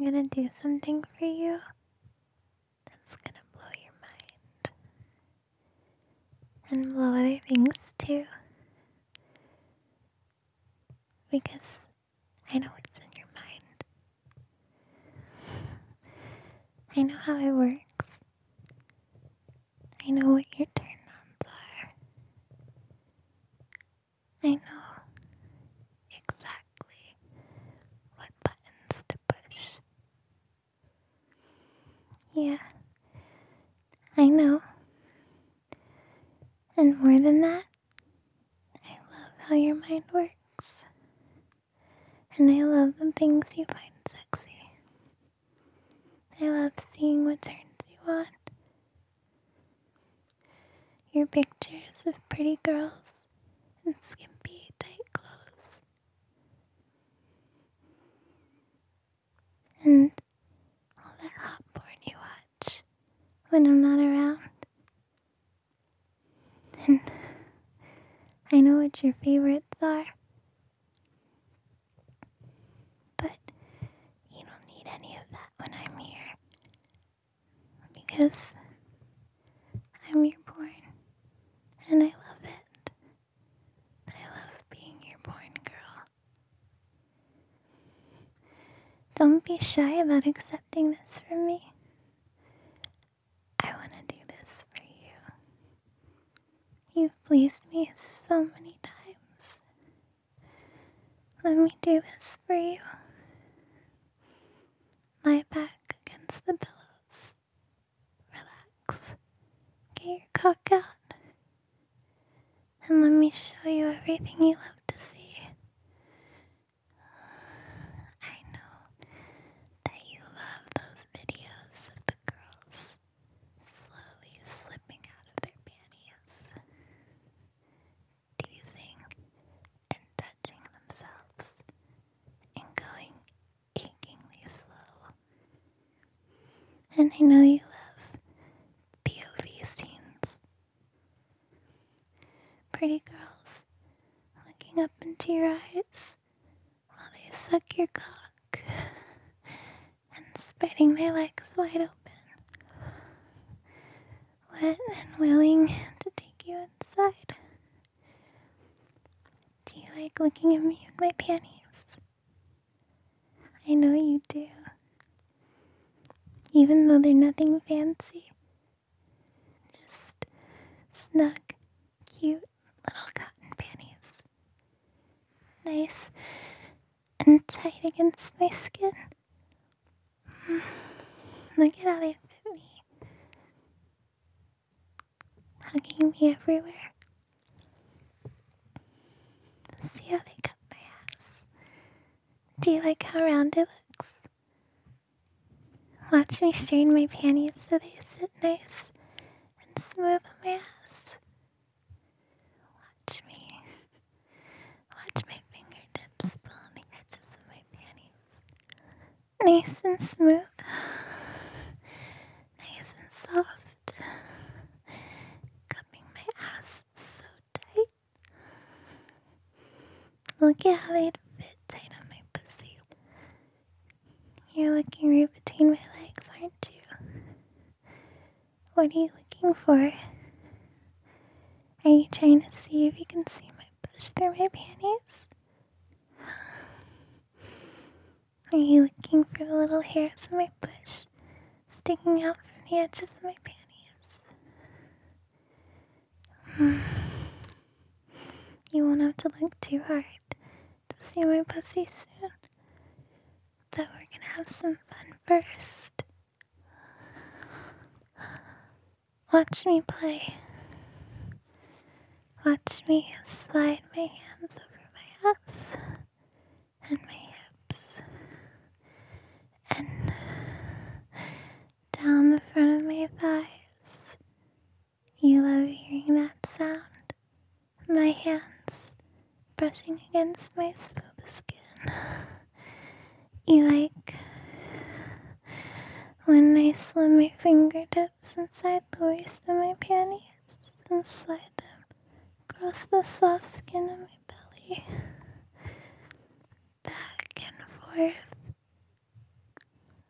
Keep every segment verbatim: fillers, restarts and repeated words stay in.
gonna do something for you that's gonna blow your mind. And blow other things too. Because I know what's in your mind. I know how it works. I know what your turn-ons are. I know exactly what buttons to push. Yeah, I know. And more than that, I love how your mind works. And I love the things you find sexy. I love seeing what turns you on. Your pictures of pretty girls in skimpy, tight clothes. And all that hot porn you watch when I'm not around. And I know what your favorites are. But you don't need any of that when I'm here. Because I'm your porn. And I love it. I love being your porn girl. Don't be shy about accepting this from me. I want to do this for you. You've pleased me so many times. Let me do this for you. Lie back against the pillows. Relax. Get your cock out. And let me show you everything you love to see. I know that you love those videos of the girls slowly slipping out of their panties, teasing and touching themselves, and going achingly slow. And I know you love P O V scenes. Pretty girls looking up into your eyes while they suck your cock and spreading their legs wide open, wet and willing to take you inside. Do you like looking at me in my panties? I know you do. Even though they're nothing fancy. Just snug, cute little cotton panties. Nice and tight against my skin. Look at how they fit me. Hugging me everywhere. See how they cut my ass. Do you like how round it looks? Watch me straighten my panties so they sit nice and smooth on my ass. Watch me. Watch my fingertips pull on the edges of my panties. Nice and smooth. Nice and soft. Cupping my ass so tight. Look at how they fit tight on my pussy. You're looking right between my legs, aren't you? What are you looking for? Are you trying to see if you can see my bush through my panties? Are you looking for the little hairs of my bush sticking out from the edges of my panties? You won't have to look too hard to see my pussy soon. But we're gonna have some fun first. Watch me play. Watch me slide my hands over my ass and my hips and down the front of my thighs. You love hearing that sound? My hands brushing against my smooth skin. You like when I slip my fingertips inside the waist of my panties and slide them across the soft skin of my belly, back and forth,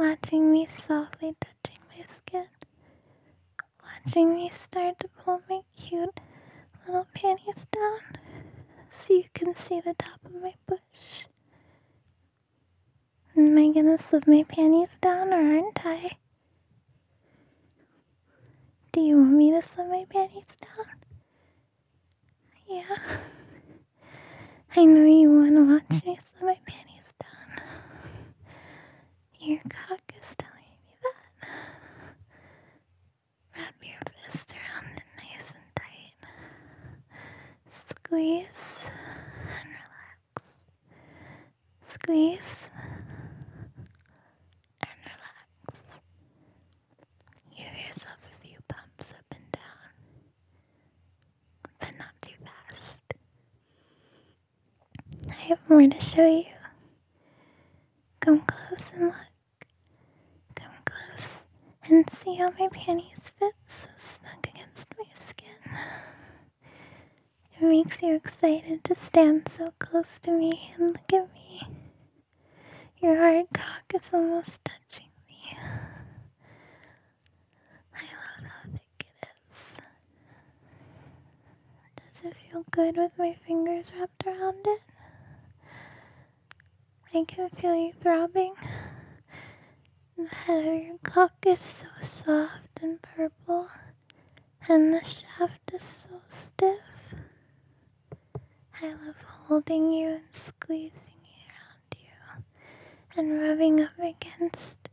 watching me softly touching my skin, watching me start to pull my cute little panties down so you can see the top of my bush. Am I gonna slip my panties down or aren't I? Do you want me to slip my panties down? Yeah. I know you wanna watch me slip my panties down. Your cock is telling me that. Wrap your fist around it nice and tight. Squeeze and relax. Squeeze and relax. Give yourself a few bumps up and down, but not too fast. I have more to show you. Come close and look. Come close and see how my panties fit so snug against my skin. It makes you excited to stand so close to me and look at me. Your hard cock is almost touching me. I love how thick it is. Does it feel good with my fingers wrapped around it? I can feel you throbbing. The head of your cock is so soft and purple, and the shaft is so stiff. I love holding you and squeezing around you and rubbing up against.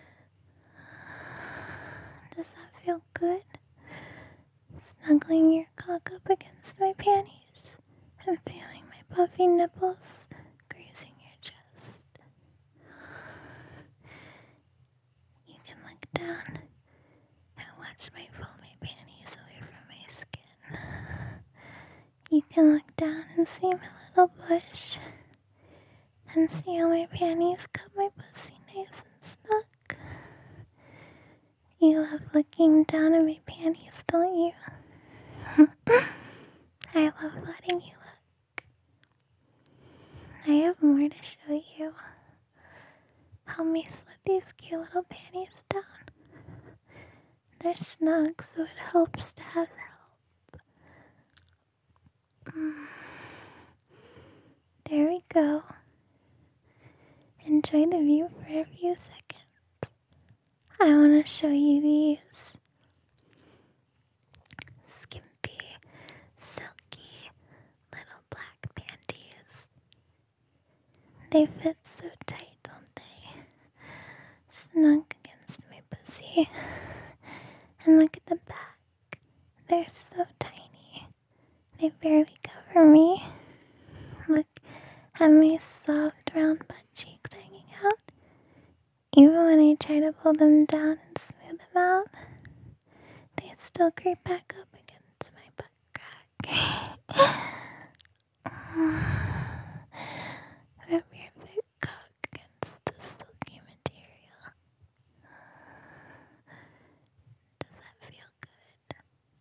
Does that feel good? Snuggling your cock up against my panties and feeling my puffy nipples grazing your chest. You can look down and watch me pull my panties away from my skin. You can look down and see my little bush and see how my panties cut my pussy nice and snug. You love looking down at my panties, don't you? I love letting you look. I have more to show you. Help me slip these cute little panties down. They're snug, so it helps to have help. Mm. There we go. Enjoy the view for a few seconds. I want to show you these skimpy, silky little black panties. They fit so tight, don't they? Snug against my pussy. And look at the back. They're so tiny. They barely cover me. Look at my soft round butt cheeks hanging out. Even when I try to pull them down and smooth them out, they still creep back up against my butt crack. Rub your thick cock against the silky material. Does that feel good?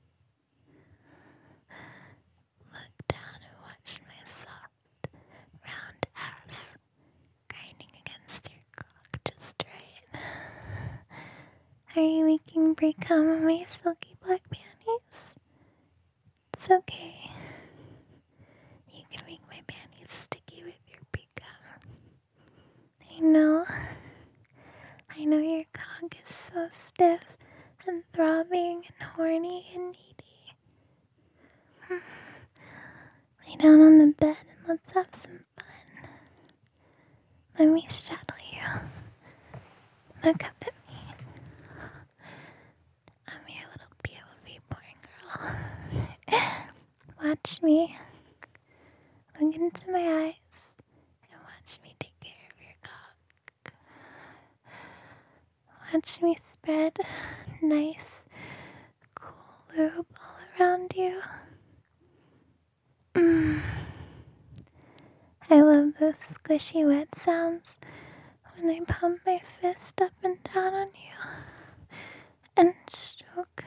Look down and watch my soft, round ass grinding against your cock just right. Are you leaking brie cum on my silky black panties? It's okay. You can make my panties sticky with your brie cum. I know. I know your cock is so stiff and throbbing and horny and needy. Lay down on the bed and let's have some fun. Let me straddle you. Look up at me. I'm your little P O V porn girl. Watch me. Look into my eyes and watch me take care of your cock. Watch me spread nice, cool lube all around you. Mm. I love those squishy wet sounds when I pump my fist up and down on you and stroke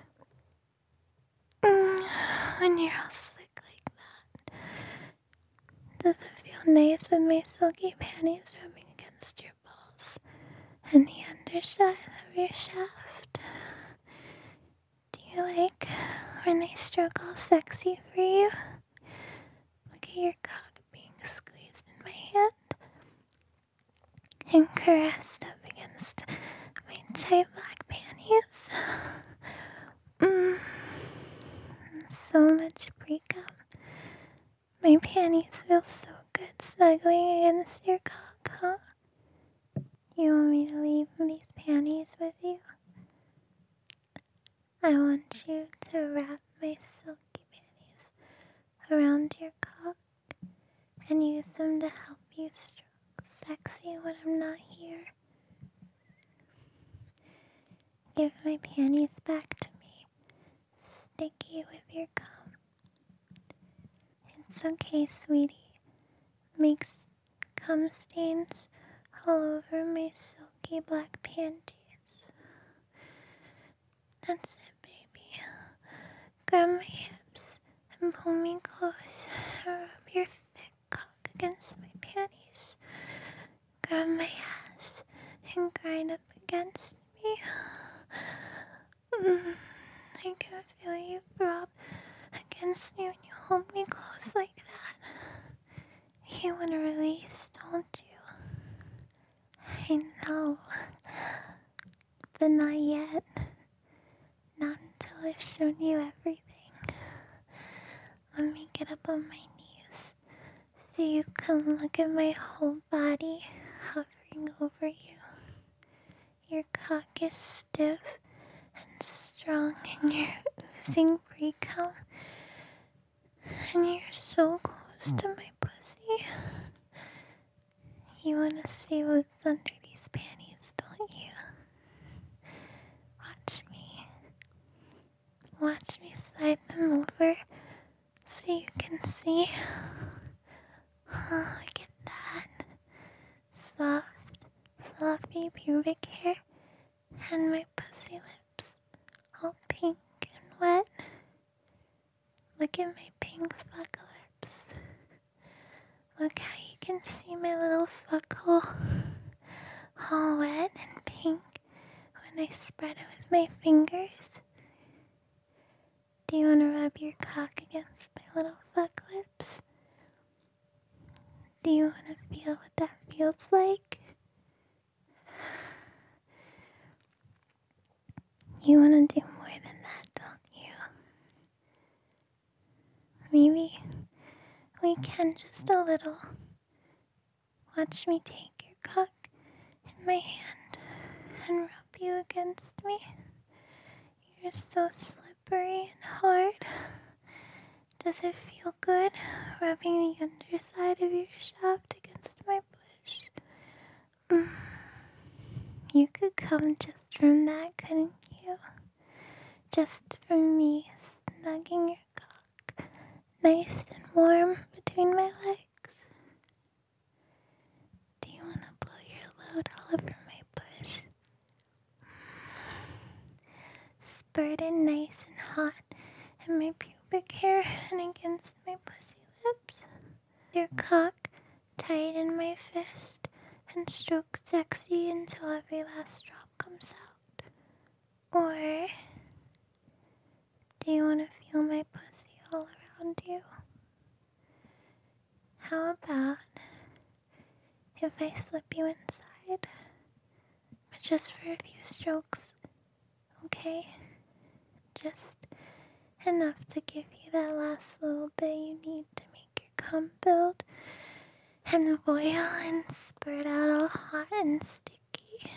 mm, when you're all slick like that. Does it feel nice with my silky panties rubbing against your balls and the underside of your shaft. Do you like when I stroke all sexy for you? Look at your cock being squeezed in my hand and caressed up against my tight black panties. Mmm, so much pre-cum. My panties feel so good snuggling against your cock, huh? You want me to leave these panties with you? I want you to wrap my silky panties around your cock and use them to help you stroke sexy when I'm not here. Give my panties back to me, sticky with your cum. It's okay, sweetie. Makes cum stains all over my silky black panties. That's it, baby. Grab my hips and pull me close and rub your thick cock against my panties. Grab my ass and grind up against me. Mm, I can feel you throb against me when you hold me close like that. You want to release, don't you? I know. But not yet. Not until I've shown you everything. Let me get up on my knees so you can look at my whole body hovering over you. Your cock is stiff and strong and you're oozing pre-cum. And you're so close to my pussy. You want to see what's under these panties, don't you? Watch me. Watch me slide them over so you can see. Oh, look at that. Soft, fluffy pubic hair and my pussy lips all pink and wet. Look at my pink fuck lips. Look how you can see my little fuck hole all wet and pink when I spread it with my fingers. Do you want to rub your cock against my little fuck lips? Do you want to feel what that feels like? You want to do more than that, don't you? Maybe we can just a little. Watch me take your cock in my hand and rub you against me. You're so slippery and hard. Does it feel good rubbing the underside of your shaft against my bush? Mm. You could come just from that, couldn't you? Just from me snugging your cock nice and warm between my legs. Do you want to blow your load all over my bush? Spurt it nice and hot in my pubic hair and against my pussy lips. Your cock tight in my fist and stroke sexy until every last drop comes out. Or do you want to feel my pussy all around you? How about if I slip you inside, but just for a few strokes, okay? Just enough to give you that last little bit you need to make your cum build and boil and spurt out all hot and sticky.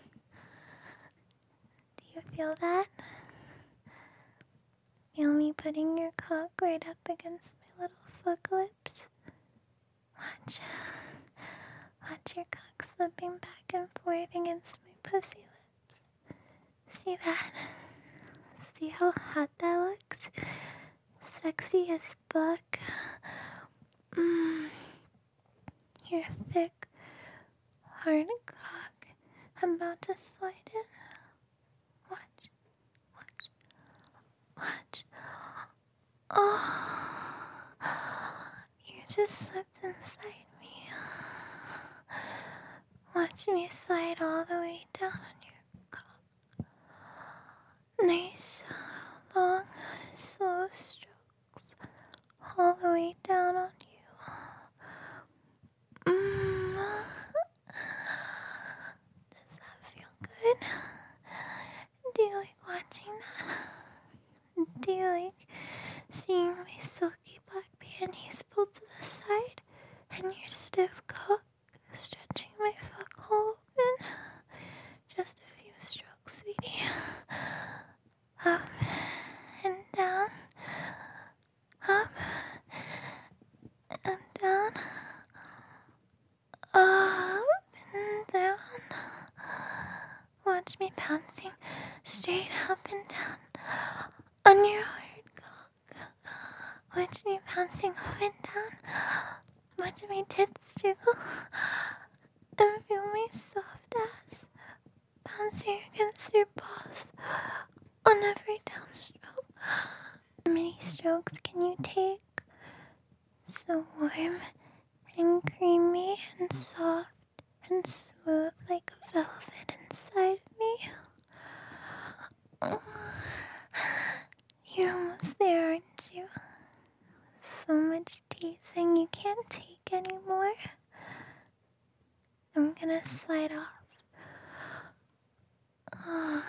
Do you feel that? Feel me putting your cock right up against my little fuck lips? Watch. Watch your cock slipping back and forth against my pussy lips. See that? See how hot that looks? Sexy as fuck. Mmm. Your thick, hard cock. I'm about to slide in. Watch. Watch. Watch. Oh. You just slipped inside me. Watch Watch me slide all the way down on your cock. Nice, long, slow strokes all the way down on you. Mm. Does that feel good? Do you like watching that? Do you like seeing my silky black panties pulled to the side and your stiff cock stretching my fuck hole open? Just a few strokes, sweetie. Up and down. Up and down. Up and down. Watch me bouncing straight up and down on your hard cock. Watch me bouncing up and down. Watch my tits jiggle. And feel my soft ass bouncing against your balls on every downstroke. How many strokes can you take? So warm and creamy and soft and smooth like velvet inside me. You're almost there, aren't you? So much teasing you can't take anymore. I'm gonna slide off. Oh.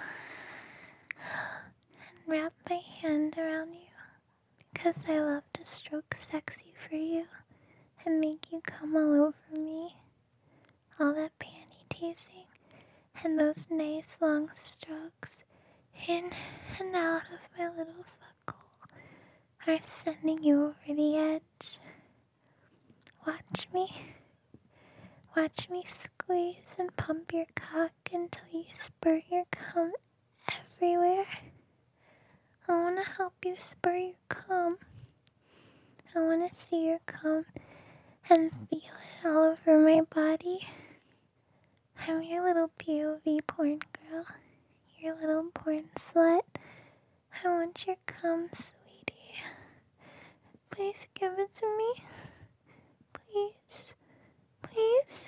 And wrap my hand around you because I love to stroke sexy for you and make you come all over me. All that panty teasing and those nice long strokes in and out of my little fuck hole are sending you over the edge. Watch me. Watch me squeeze and pump your cock until you spurt your cum everywhere. I want to help you spurt your cum. I want to see your cum and feel it all over my body. I'm your little P O V porn girl. Your little porn slut. I want your cum, sweetie. Please give it to me. Please. Please.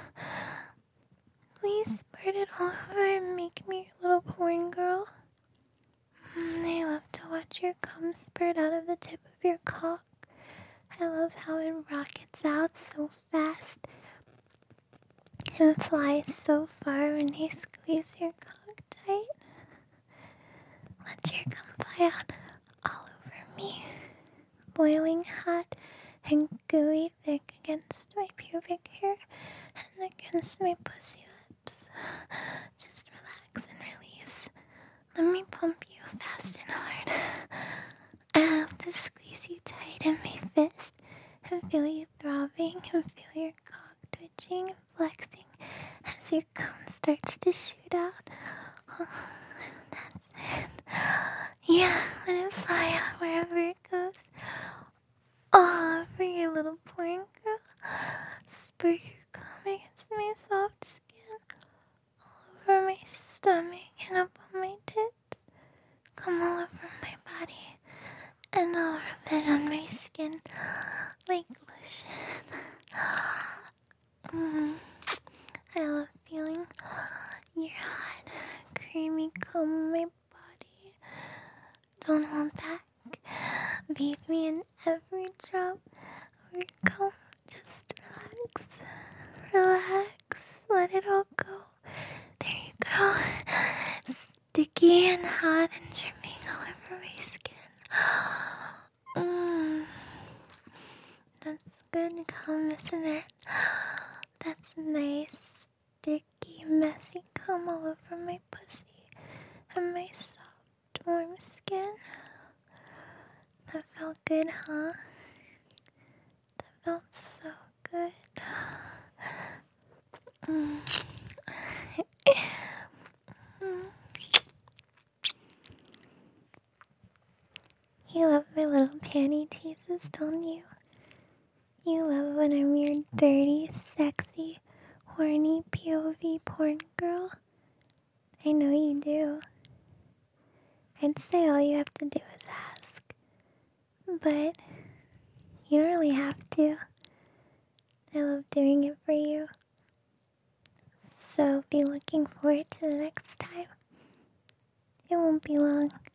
Please spread it all over and make me your little porn girl. I love to watch your cum spurt out of the tip of your cock. I love how it rockets out so fast and flies so far when you squeeze your cock tight. Let your cum fly out all over me, boiling hot and gooey thick against my pubic hair and against my pussy lips. Just relax and release. Let me pump you fast and hard. I love to squeeze you tight in my fist and feel you throbbing and feel your cock twitching and flexing as your cum starts to shoot out. Oh, that's it. Yeah, let it fly out wherever it goes. All over your little porn girl. Spurt your cum against my soft skin. All over my stomach and up on my tits. Come all over my body. And I'll rub it on my skin like lotion. Mm. I love feeling your hot, creamy cum on my body. Don't hold back. Bathe me in every drop of your cum. Just relax. Relax. Let it all go. There you go. Sticky and hot and dripping all over my skin. Mm. That's good cum, isn't it? That's nice, sticky, messy cum all over my pussy and my soft, warm skin. That felt good, huh? That felt so good. Mm. You love my little panty teases, don't you? You love when I'm your dirty, sexy, horny P O V porn girl? I know you do. I'd say all you have to do is ask. But you don't really have to. I love doing it for you. So be looking forward to the next time. It won't be long.